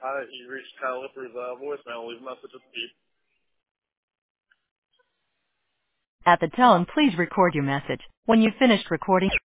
Hi, you reached Kyle Lipper's voicemail. Leave a message at the beep. At the tone, please record your message. When you've finished recording,